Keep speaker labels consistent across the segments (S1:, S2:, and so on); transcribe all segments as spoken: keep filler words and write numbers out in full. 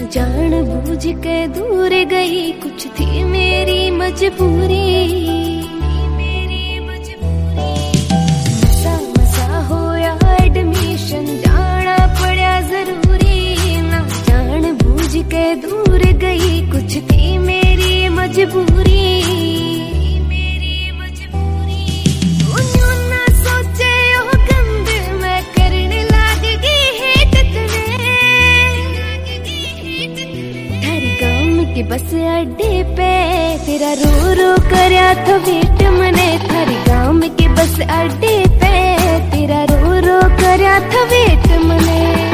S1: जान बूझ के दूर गई, कुछ थी मेरी मजबूरी। मसा मसा होया एडमिशन, जाना पड़ा जरूरी। ना जान बूझ के दूर गई, कुछ थी मेरी मजबूरी। बस अड्डे पे तेरा रो रो करया था वेट मने, थारी गाँव के बस अड्डे पे तेरा रो रो करया था वेट मने।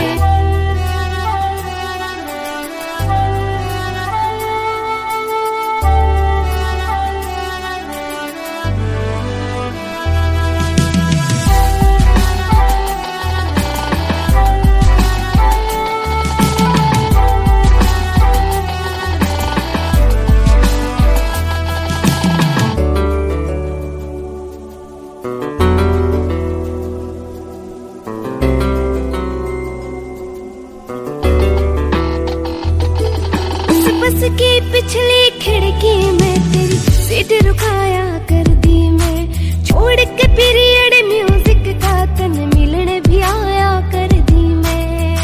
S1: बस की पिछली खिड़की में तेरी सीट रुकाया कर दी मैं, छोड़ के पीरियड म्यूजिक का तन मिलने भी आया कर दी मैं।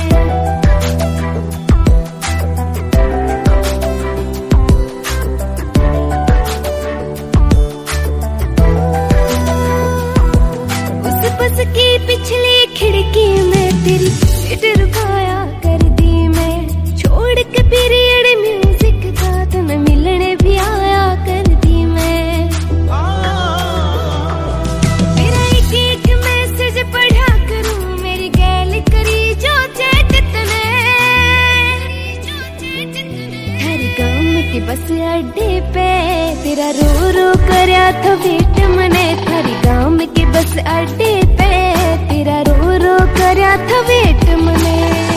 S1: उस बस की पिछली खिड़की में तेरी सीट रुकाया कर दी मैं, छोड़ के पीरियड मिलने भी आया कर दी मैं। मेरा एक एक मैसेज पढ़ा करूं, मेरी गैल करी जो चैट तने। हर गाँव के बस अड्डे पे तेरा रो रो करया था वेट मने, थारी गाँव के बस अड्डे पे तेरा रो रो करया था वेट मने।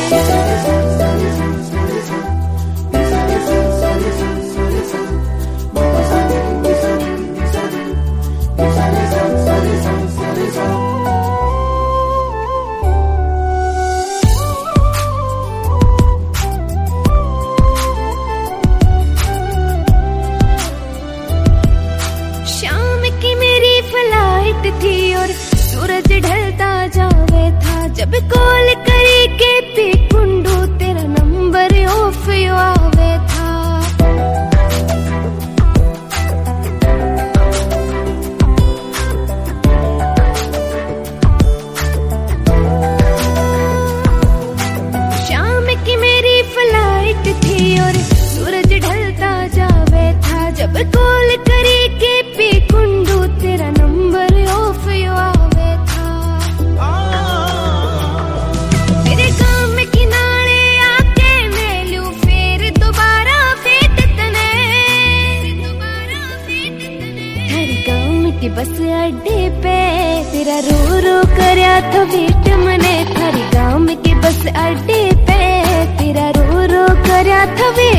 S1: थी और सूरज ढलता जावे था, जब कॉल करी के पी कुंडू तेरा नंबर ऑफ यो आवे था। शाम की मेरी फ्लाइट थी और सूरज ढलता जावे था, जब कॉल करी के पी कुंडू तेरा नंबर ऑफ यो आवे था। तेरे गाँव में किनारे आके मैं लूं फिर दोबारा फेट तने। हर गाँव के बस अड्डे पे तेरा रो रो करया था वेट मने, थारी गाँव के बस अड्डे पे तेरा रो रो करया था वेट।